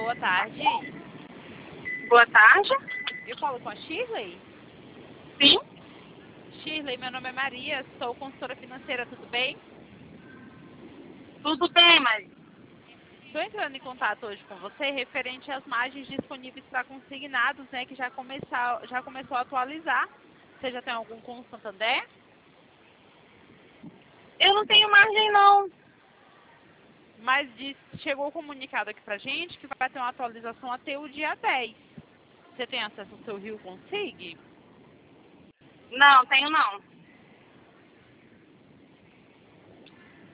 boa tarde. Boa tarde. Eu falo com a Shirley? Sim. Shirley, meu nome é Maria, sou consultora financeira, tudo bem? Tudo bem, mas Estou entrando em contato hoje com você referente às margens disponíveis para consignados, né, que já começou a atualizar. Você já tem algum com o Santander? eu não tenho margem não. Mas chegou o comunicado aqui pra gente que vai ter uma atualização até o dia 10. Você tem acesso ao seu Rio Consig? Não, tenho não.